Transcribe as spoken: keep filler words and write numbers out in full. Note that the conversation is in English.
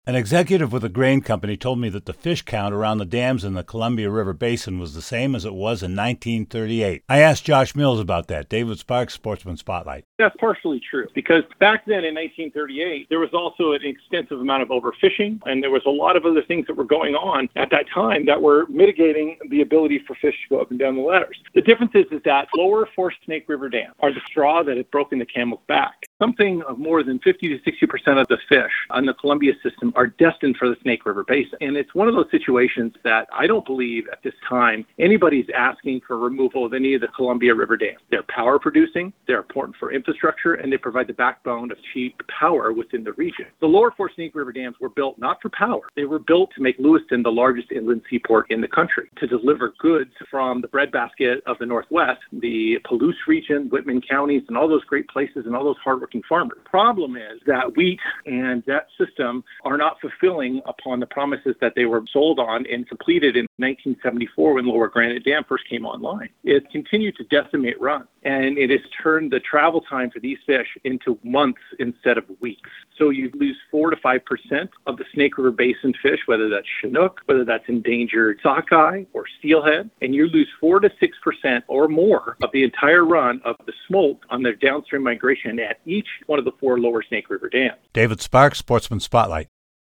An executive with a grain company told me that the fish count around the dams in the Columbia River Basin was the same as it was in nineteen thirty-eight. I asked Josh Mills about that. David Sparks, Sportsman Spotlight. That's partially true, because back then in nineteen thirty-eight, there was also an extensive amount of overfishing, and there was a lot of other things that were going on at that time that were mitigating the ability for fish to go up and down the ladders. The difference is, is that lower four Snake River dams are the straw that had broken the camel's back. Something of more than fifty to sixty percent of the fish on the Columbia system are destined for the Snake River Basin. And it's one of those situations that I don't believe at this time anybody's asking for removal of any of the Columbia River dams. They're power producing, they're important for infrastructure, and they provide the backbone of cheap power within the region. The lower four Snake River dams were built not for power. They were built to make Lewiston the largest inland seaport in the country, to deliver goods from the breadbasket of the Northwest, the Palouse region, Whitman counties, and all those great places and all those hardworking farmers. The problem is that wheat and that system are not fulfilling upon the promises that they were sold on and completed in nineteen seventy-four when Lower Granite Dam first came online. It continued to decimate runs, and it has turned the travel time for these fish into months instead of weeks. So you lose four to five percent of the Snake River Basin fish, whether that's Chinook, whether that's endangered sockeye or steelhead, and you lose four to six percent or more of the entire run of the smolt on their downstream migration at each one of the four lower Snake River dams. David Sparks, Sportsman Spotlight.